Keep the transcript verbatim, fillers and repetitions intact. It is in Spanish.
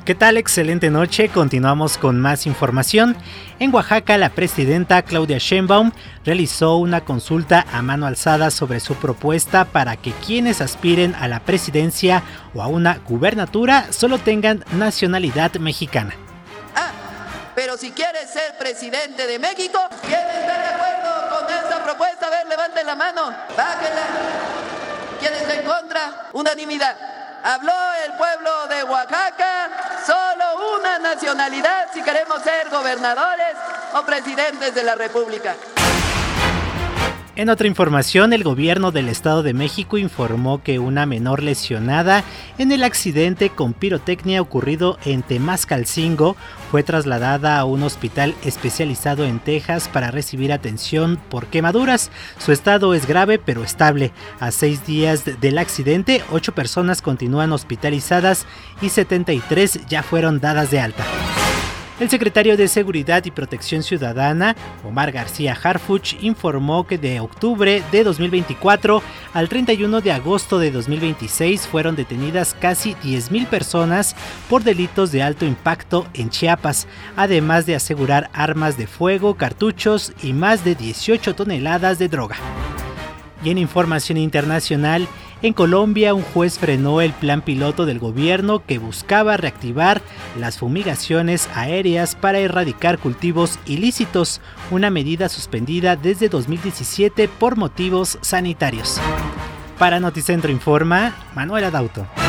¿Qué tal? Excelente noche. Continuamos con más información. En Oaxaca, la presidenta Claudia Sheinbaum realizó una consulta a mano alzada sobre su propuesta para que quienes aspiren a la presidencia o a una gubernatura solo tengan nacionalidad mexicana. Ah, pero si quieres ser presidente de México, ¿quién está de acuerdo con esta propuesta? A ver, levanten la mano, bájenla. ¿Quién está en contra? Unanimidad. Habló el pueblo de Oaxaca, solo una nacionalidad si queremos ser gobernadores o presidentes de la República. En otra información, el gobierno del Estado de México informó que una menor lesionada en el accidente con pirotecnia ocurrido en Temascalcingo fue trasladada a un hospital especializado en Texas para recibir atención por quemaduras. Su estado es grave pero estable. A seis días del accidente, ocho personas continúan hospitalizadas y setenta y tres ya fueron dadas de alta. El secretario de Seguridad y Protección Ciudadana, Omar García Harfuch, informó que de octubre de dos mil veinticuatro al treinta y uno de agosto de dos mil veintiséis fueron detenidas casi diez mil personas por delitos de alto impacto en Chiapas, además de asegurar armas de fuego, cartuchos y más de dieciocho toneladas de droga. Y en información internacional, en Colombia un juez frenó el plan piloto del gobierno que buscaba reactivar las fumigaciones aéreas para erradicar cultivos ilícitos, una medida suspendida desde dos mil diecisiete por motivos sanitarios. Para Noticentro Informa, Manuel Adauto.